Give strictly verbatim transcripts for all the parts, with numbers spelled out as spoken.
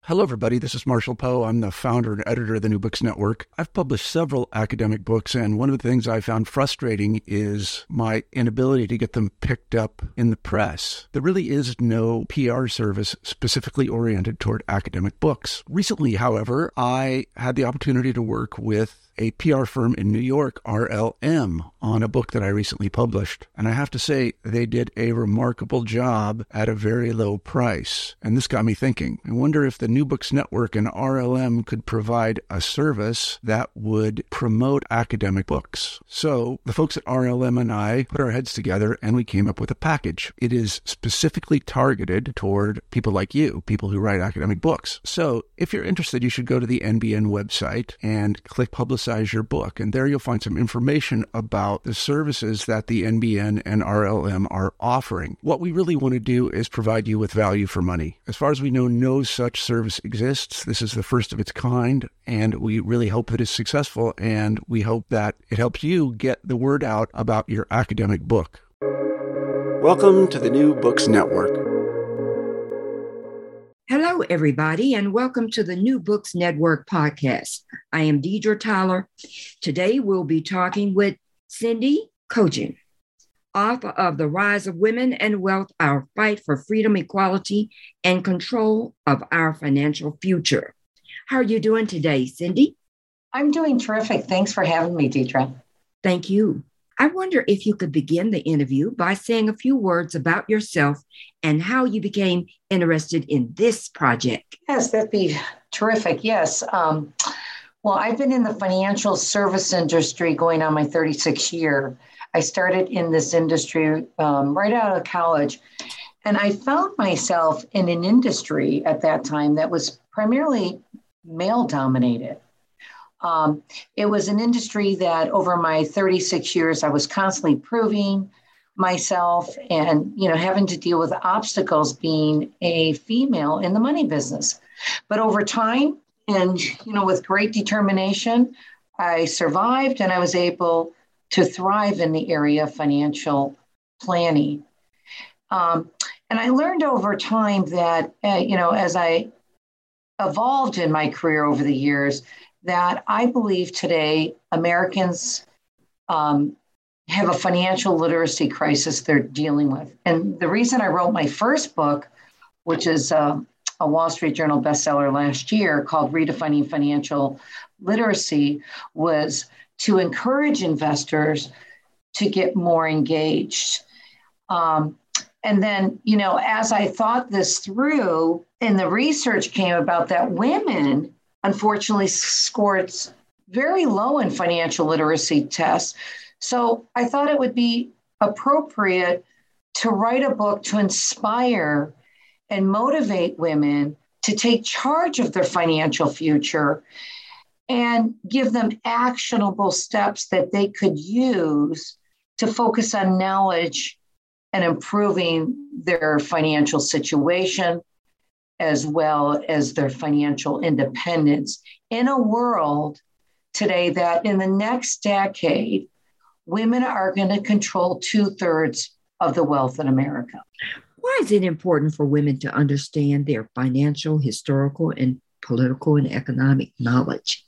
Hello, everybody. This is Marshall Poe. I'm the founder and editor of the New Books Network. I've published several academic books, and one of the things I found frustrating is my inability to get them picked up in the press. There really is no P R service specifically oriented toward academic books. Recently, however, I had the opportunity to work with a P R firm in New York, R L M, on a book that I recently published. And I have to say, they did a remarkable job at a very low price. And this got me thinking. I wonder if the New Books Network and R L M could provide a service that would promote academic books. So the folks at R L M and I put our heads together and we came up with a package. It is specifically targeted toward people like you, people who write academic books. So if you're interested, you should go to the N B N website and click Publicize your book. And there you'll find some information about the services that the N B N and R L M are offering. What we really want to do is provide you with value for money. As far as we know, no such service exists. This is the first of its kind, and we really hope that it's successful, and we hope that it helps you get the word out about your academic book. Welcome to the New Books Network. Hello, everybody, and welcome to the New Books Network podcast. I am Deidre Tyler. Today, we'll be talking with Cindy Kogin, author of The Rise of Women and Wealth, Our Fight for Freedom, Equality, and Control of Our Financial Future. How are you doing today, Cindy? I'm doing terrific. Thanks for having me, Deidre. Thank you. I wonder if you could begin the interview by saying a few words about yourself and how you became interested in this project. Yes, that'd be terrific. Yes. Um, well, I've been in the financial service industry going on my thirty-sixth year. I started in this industry um, right out of college, and I found myself in an industry at that time that was primarily male-dominated. Um, it was an industry that over my thirty-six years, I was constantly proving myself and, you know, having to deal with obstacles being a female in the money business. But over time and, you know, with great determination, I survived and I was able to thrive in the area of financial planning. Um, and I learned over time that, uh, you know, as I evolved in my career over the years, that I believe today Americans um, have a financial literacy crisis they're dealing with. And the reason I wrote my first book, which is uh, a Wall Street Journal bestseller last year called Redefining Financial Literacy, was to encourage investors to get more engaged. Um, and then, you know, as I thought this through, and the research came about that women unfortunately scored very low in financial literacy tests. So I thought it would be appropriate to write a book to inspire and motivate women to take charge of their financial future and give them actionable steps that they could use to focus on knowledge and improving their financial situation, as well as their financial independence in a world today that in the next decade, women are going to control two-thirds of the wealth in America. Why is it important for women to understand their financial, historical, and political and economic knowledge?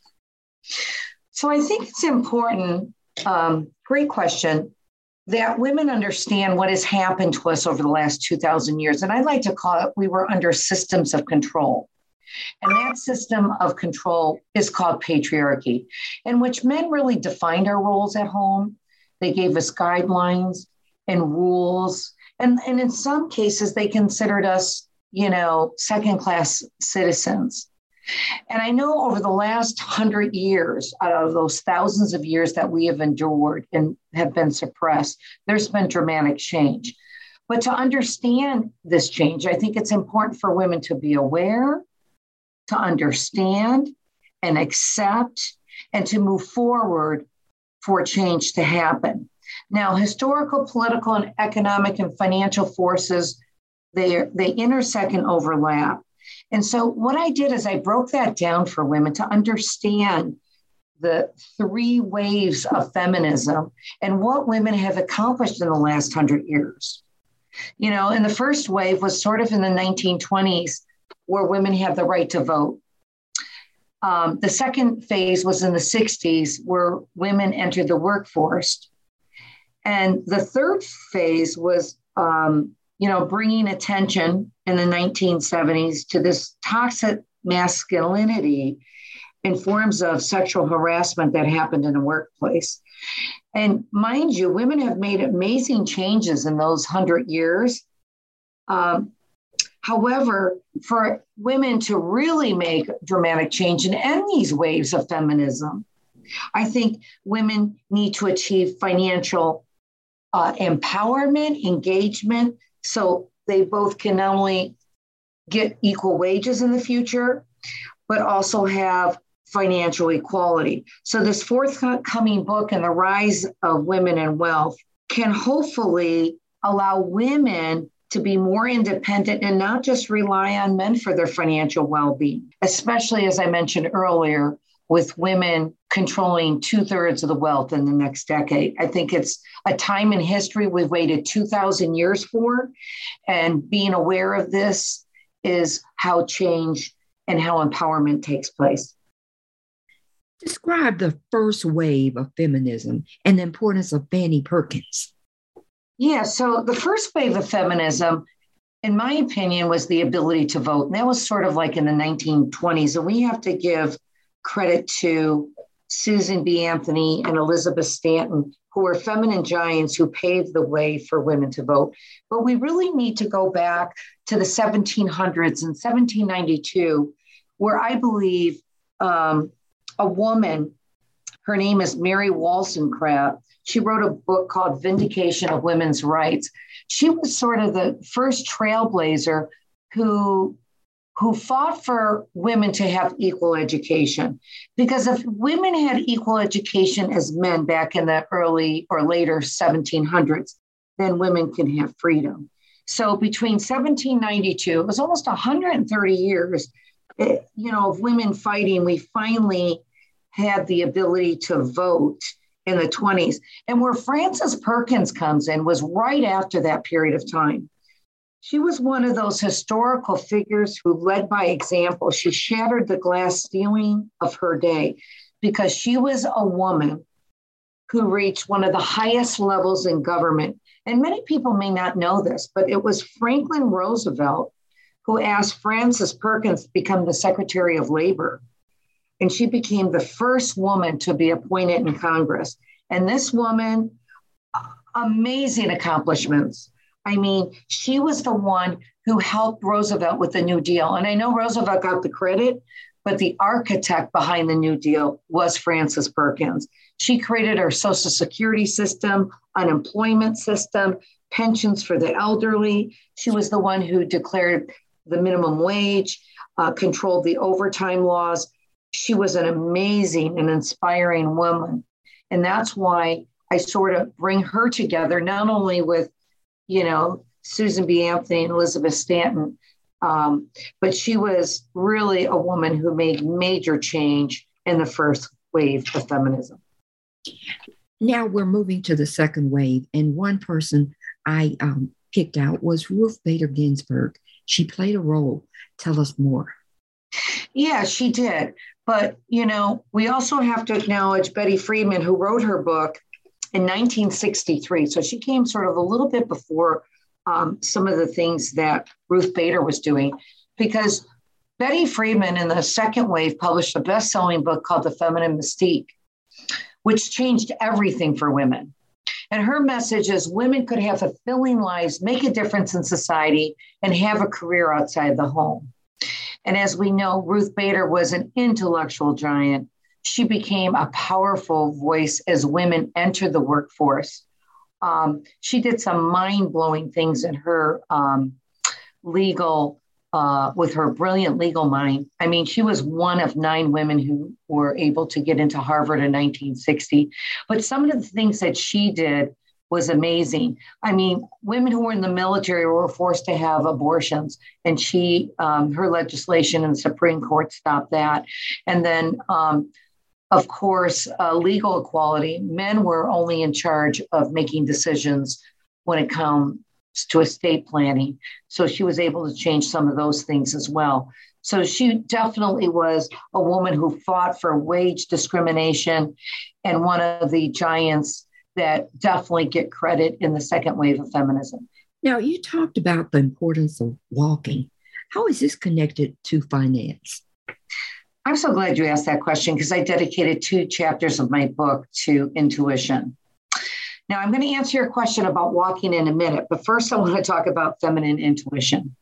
So I think it's important, um, great question, that women understand what has happened to us over the last two thousand years. And I like to call it, we were under systems of control. And that system of control is called patriarchy, in which men really defined our roles at home. They gave us guidelines and rules. And, and in some cases, they considered us, you know, second-class citizens. And I know over the last hundred years, out of those thousands of years that we have endured and have been suppressed, there's been dramatic change. But to understand this change, I think it's important for women to be aware, to understand and accept, and to move forward for change to happen. Now, historical, political, and economic and financial forces, they, they intersect and overlap. And so what I did is I broke that down for women to understand the three waves of feminism and what women have accomplished in the last hundred years. You know, and the first wave was sort of in the nineteen twenties where women have the right to vote. Um, the second phase was in the sixties, where women entered the workforce. And the third phase was, um, you know, bringing attention in the nineteen seventies to this toxic masculinity in forms of sexual harassment that happened in the workplace. And mind you, women have made amazing changes in those hundred years. Um, however, for women to really make dramatic change and end these waves of feminism, I think women need to achieve financial uh, empowerment, engagement, so they both can not only get equal wages in the future, but also have financial equality. So this forthcoming book and the rise of women and wealth can hopefully allow women to be more independent and not just rely on men for their financial well-being, especially as I mentioned earlier, with women controlling two thirds of the wealth in the next decade. I think it's a time in history we've waited two thousand years for, and being aware of this is how change and how empowerment takes place. Describe the first wave of feminism and the importance of Fanny Perkins. Yeah, so the first wave of feminism, in my opinion, was the ability to vote. And that was sort of like in the nineteen twenties. And we have to give credit to Susan B. Anthony and Elizabeth Stanton, who were feminine giants who paved the way for women to vote. But we really need to go back to the seventeen hundreds and seventeen ninety-two, where I believe um, a woman, her name is Mary Wollstonecraft, she wrote a book called Vindication of Women's Rights. She was sort of the first trailblazer who, who fought for women to have equal education. Because if women had equal education as men back in the early or later seventeen hundreds, then women can have freedom. So between seventeen ninety-two, it was almost one hundred thirty years, it, you know, of women fighting, we finally had the ability to vote in the twenties. And where Frances Perkins comes in was right after that period of time. She was one of those historical figures who led by example. She shattered the glass ceiling of her day because she was a woman who reached one of the highest levels in government. And many people may not know this, but it was Franklin Roosevelt who asked Frances Perkins to become the Secretary of Labor. And she became the first woman to be appointed in Congress. And this woman, amazing accomplishments. I mean, she was the one who helped Roosevelt with the New Deal. And I know Roosevelt got the credit, but the architect behind the New Deal was Frances Perkins. She created our Social Security system, unemployment system, pensions for the elderly. She was the one who declared the minimum wage, uh, controlled the overtime laws. She was an amazing and inspiring woman. And that's why I sort of bring her together, not only with, you know, Susan B. Anthony and Elizabeth Stanton, um, but she was really a woman who made major change in the first wave of feminism. Now we're moving to the second wave. And one person I um, picked out was Ruth Bader Ginsburg. She played a role. Tell us more. Yeah, she did. But, you know, we also have to acknowledge Betty Friedman, who wrote her book in nineteen sixty-three. So she came sort of a little bit before um, some of the things that Ruth Bader was doing, because Betty Friedman in the second wave published a best-selling book called The Feminine Mystique, which changed everything for women. And her message is women could have fulfilling lives, make a difference in society, and have a career outside the home. And as we know, Ruth Bader was an intellectual giant. She became a powerful voice as women entered the workforce. Um, she did some mind-blowing things in her um, legal, uh, with her brilliant legal mind. I mean, she was one of nine women who were able to get into Harvard in nineteen sixty. But some of the things that she did was amazing. I mean, women who were in the military were forced to have abortions, and she, um, her legislation in the Supreme Court stopped that. And then, um, of course, uh, legal equality. Men were only in charge of making decisions when it come to estate planning. So she was able to change some of those things as well. So she definitely was a woman who fought for wage discrimination and one of the giants that definitely get credit in the second wave of feminism. Now, you talked about the importance of walking. How is this connected to finance? I'm so glad you asked that question because I dedicated two chapters of my book to intuition. Now, I'm going to answer your question about walking in a minute, but first I want to talk about feminine intuition.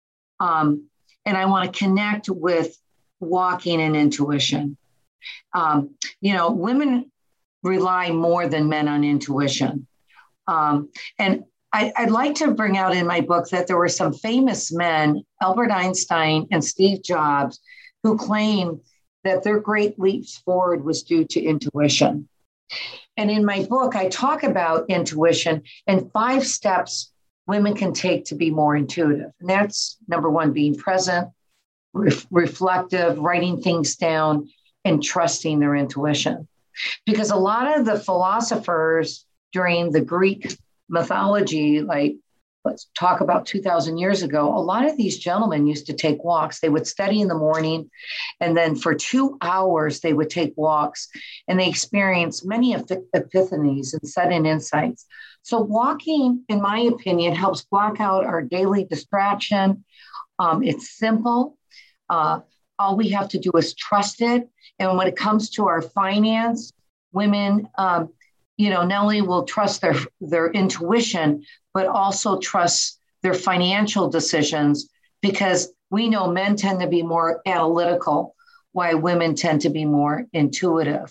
Um, and I want to connect with walking and intuition. Um, you know, women rely more than men on intuition. Um, and I, I'd like to bring out in my book that there were some famous men, Albert Einstein and Steve Jobs, who claim that their great leaps forward was due to intuition. And in my book, I talk about intuition and five steps women can take to be more intuitive. And that's number one, being present, ref- reflective, writing things down, and trusting their intuition. Because a lot of the philosophers during the Greek mythology, like let's talk about two thousand years ago, a lot of these gentlemen used to take walks. They would study in the morning, and then for two hours, they would take walks, and they experienced many epiphanies and sudden insights. So walking, in my opinion, helps block out our daily distraction. Um, it's simple. Uh, all we have to do is trust it. And when it comes to our finance, women, um, you know, not only will trust their, their intuition, but also trust their financial decisions, because we know men tend to be more analytical, while women tend to be more intuitive.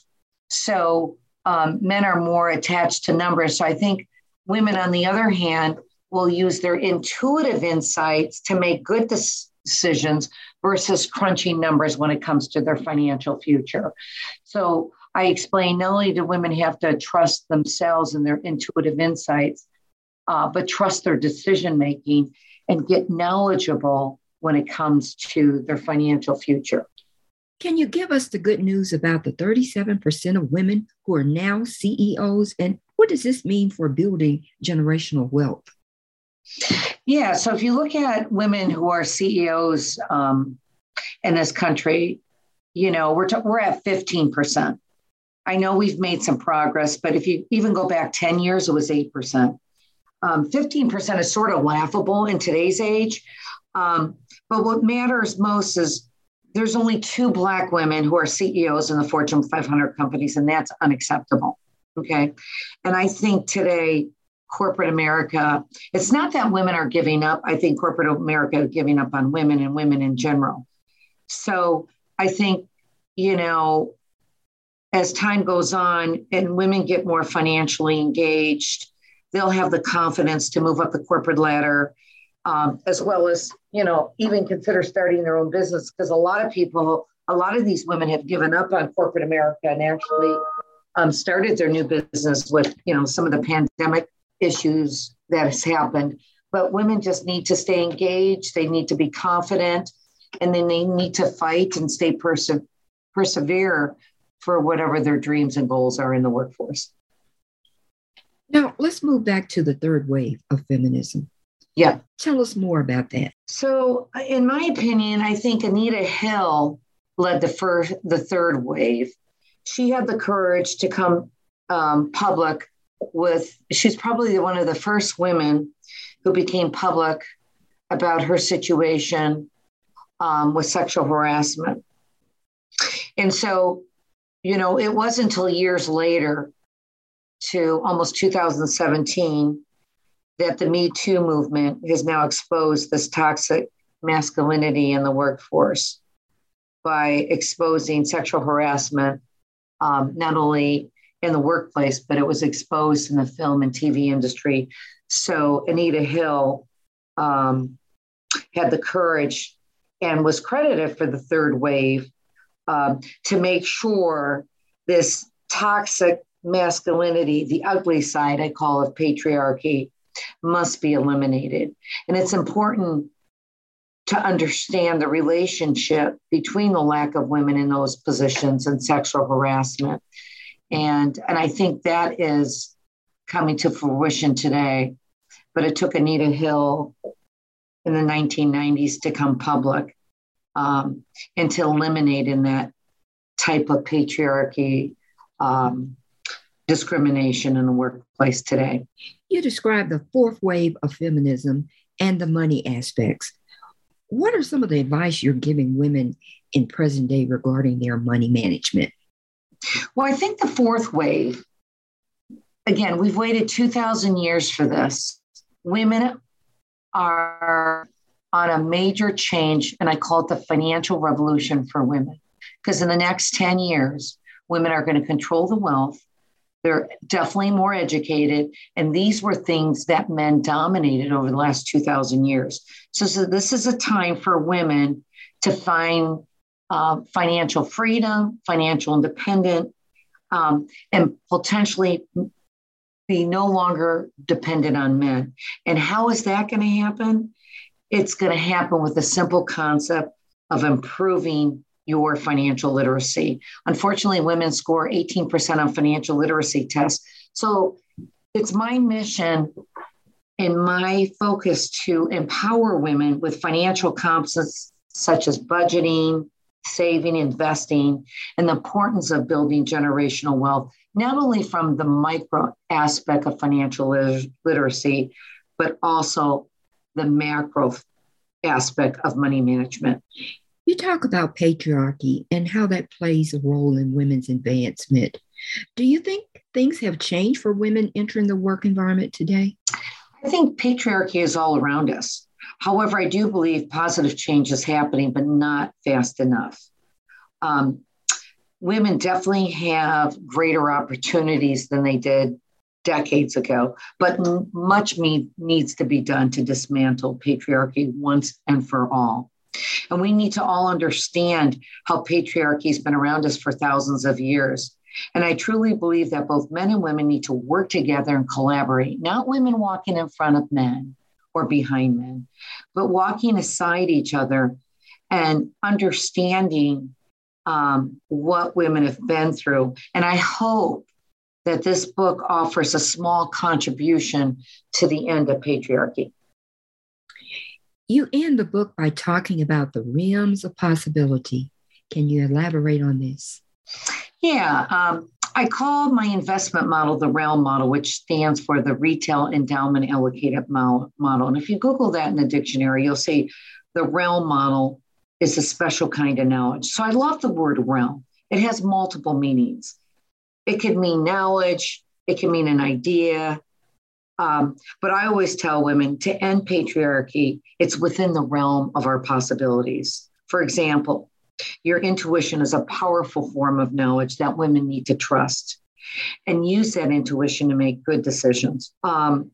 So um, men are more attached to numbers. So I think women, on the other hand, will use their intuitive insights to make good des- decisions versus crunching numbers when it comes to their financial future. So I explain not only do women have to trust themselves and their intuitive insights, uh, but trust their decision-making and get knowledgeable when it comes to their financial future. Can you give us the good news about the thirty-seven percent of women who are now C E Os? And what does this mean for building generational wealth? Yeah, so if you look at women who are C E Os um, in this country, you know, we're, t- we're at fifteen percent. I know we've made some progress, but if you even go back ten years, it was eight percent. Um, fifteen percent is sort of laughable in today's age. Um, but what matters most is there's only two Black women who are C E Os in the Fortune five hundred companies, and that's unacceptable. Okay. And I think today, corporate America, it's not that women are giving up. I think corporate America is giving up on women and women in general. So I think, you know, as time goes on and women get more financially engaged, they'll have the confidence to move up the corporate ladder, um, as well as, you know, even consider starting their own business. Because a lot of people, a lot of these women have given up on corporate America and actually um, started their new business with, you know, some of the pandemic issues that has happened. But women just need to stay engaged. They need to be confident, and then they need to fight and stay perse- persevere for whatever their dreams and goals are in the workforce. Now, let's move back to the third wave of feminism. Yeah. Tell us more about that. So, in my opinion, I think Anita Hill led the first, the third wave. She had the courage to come um, public with, she's probably one of the first women who became public about her situation um, with sexual harassment. And so, you know, it wasn't until years later, to almost two thousand seventeen, that the Me Too movement has now exposed this toxic masculinity in the workforce by exposing sexual harassment, um, not only in the workplace, but it was exposed in the film and T V industry. So Anita Hill um, had the courage and was credited for the third wave um, to make sure this toxic masculinity, the ugly side, I call it patriarchy, must be eliminated. And it's important to understand the relationship between the lack of women in those positions and sexual harassment. And, and I think that is coming to fruition today. but it took Anita Hill in the nineteen nineties to come public um, and to eliminate in that type of patriarchy um, discrimination in the workplace today. You describe the fourth wave of feminism and the money aspects. What are some of the advice you're giving women in present day regarding their money management? Well, I think the fourth wave, again, we've waited two thousand years for this. Women are on a major change, and I call it the financial revolution for women. Because in the next ten years, women are going to control the wealth. They're definitely more educated. And these were things that men dominated over the last two thousand years. So, so this is a time for women to find uh, financial freedom, financial independence, um, and potentially be no longer dependent on men. And how is that going to happen? It's going to happen with a simple concept of improving your financial literacy. Unfortunately, women score eighteen percent on financial literacy tests. So it's my mission and my focus to empower women with financial concepts such as budgeting, saving, investing, and the importance of building generational wealth, not only from the micro aspect of financial lit- literacy, but also the macro aspect of money management. You talk about patriarchy and how that plays a role in women's advancement. Do you think things have changed for women entering the work environment today? I think patriarchy is all around us. However, I do believe positive change is happening, but not fast enough. Um, women definitely have greater opportunities than they did decades ago, but m- much me- needs to be done to dismantle patriarchy once and for all. And we need to all understand how patriarchy has been around us for thousands of years. And I truly believe that both men and women need to work together and collaborate, not women walking in front of men or behind men, but walking aside each other and understanding um, what women have been through. And I hope that this book offers a small contribution to the end of patriarchy. You end the book by talking about the realms of possibility. Can you elaborate on this? Yeah, um, I call my investment model the REALM model, which stands for the Retail Endowment Allocated model. And if you Google that in the dictionary, you'll see the REALM model is a special kind of knowledge. So I love the word realm. It has multiple meanings. It could mean knowledge. It can mean an idea. Um, but I always tell women to end patriarchy, it's within the realm of our possibilities. For example, your intuition is a powerful form of knowledge that women need to trust and use that intuition to make good decisions. Um,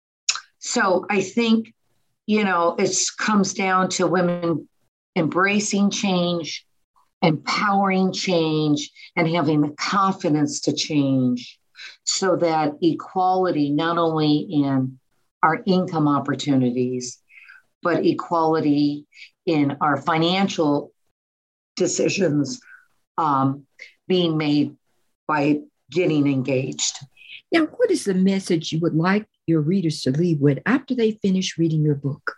so I think, you know, it comes down to women embracing change, empowering change, and having the confidence to change, so that equality, not only in our income opportunities, but equality in our financial decisions um, being made by getting engaged. Now, what is the message you would like your readers to leave with after they finish reading your book?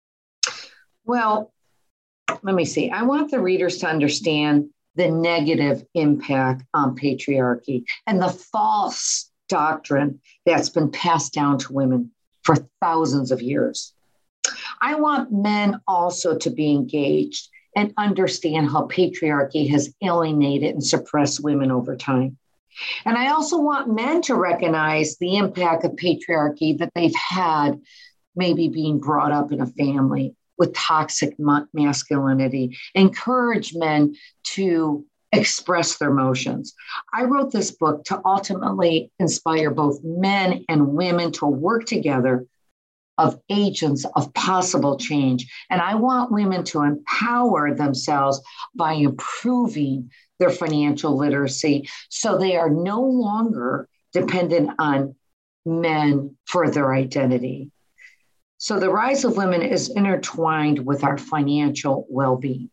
Well, let me see. I want the readers to understand the negative impact on patriarchy and the false doctrine that's been passed down to women for thousands of years. I want men also to be engaged and understand how patriarchy has alienated and suppressed women over time. And I also want men to recognize the impact of patriarchy that they've had, maybe being brought up in a family with toxic masculinity, encourage men to express their emotions. I wrote this book to ultimately inspire both men and women to work together of agents of possible change. And I want women to empower themselves by improving their financial literacy so they are no longer dependent on men for their identity. So the rise of women is intertwined with our financial well-being.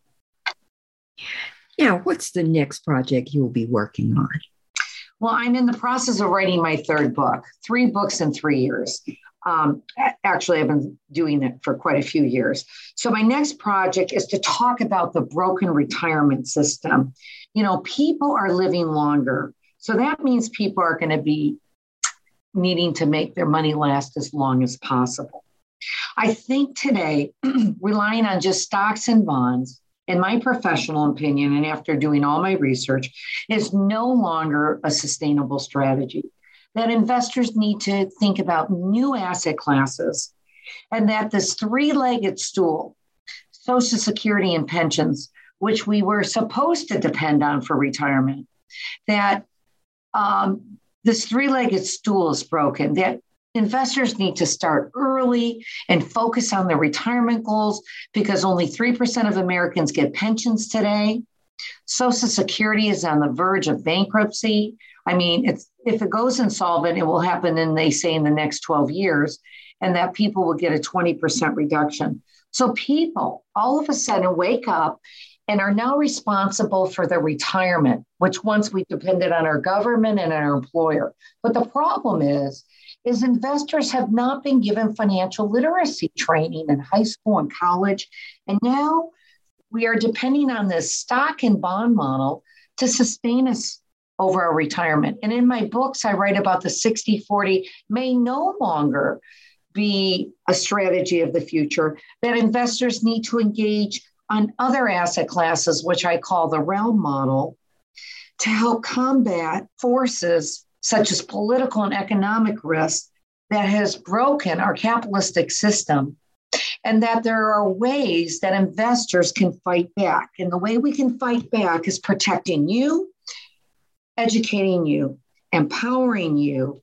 Now, what's the next project you'll be working on? Well, I'm in the process of writing my third book, three books in three years. Um, actually, I've been doing it for quite a few years. So my next project is to talk about the broken retirement system. You know, people are living longer. So that means people are going to be needing to make their money last as long as possible. I think today, relying on just stocks and bonds, in my professional opinion, and after doing all my research, is no longer a sustainable strategy. That investors need to think about new asset classes, and that this three-legged stool, Social Security and pensions, which we were supposed to depend on for retirement, that um, this three-legged stool is broken, that investors need to start early and focus on their retirement goals because only three percent of Americans get pensions today. Social Security is on the verge of bankruptcy. I mean, it's, if it goes insolvent, it will happen in, they say, in the next twelve years, and that people will get a twenty percent reduction. So people all of a sudden wake up and are now responsible for their retirement, which once we depended on our government and our employer. But the problem is, is investors have not been given financial literacy training in high school and college. And now we are depending on this stock and bond model to sustain us over our retirement. And in my books, I write about the sixty forty may no longer be a strategy of the future, that investors need to engage on other asset classes, which I call the realm model, to help combat forces such as political and economic risk that has broken our capitalistic system, and that there are ways that investors can fight back. And the way we can fight back is protecting you, educating you, empowering you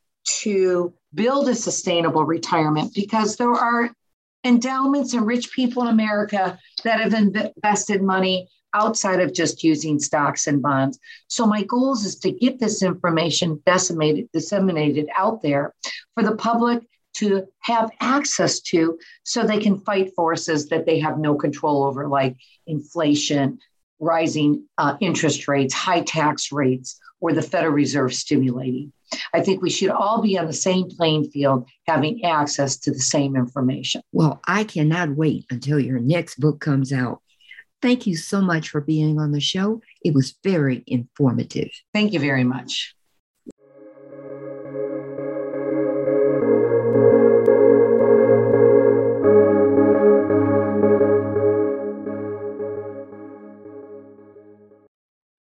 to build a sustainable retirement, because there are endowments and rich people in America that have invested money outside of just using stocks and bonds. So my goals is to get this information decimated, disseminated out there for the public to have access to, so they can fight forces that they have no control over, like inflation, rising uh, interest rates, high tax rates, or the Federal Reserve stimulating. I think we should all be on the same playing field, having access to the same information. Well, I cannot wait until your next book comes out. Thank you so much for being on the show. It was very informative. Thank you very much.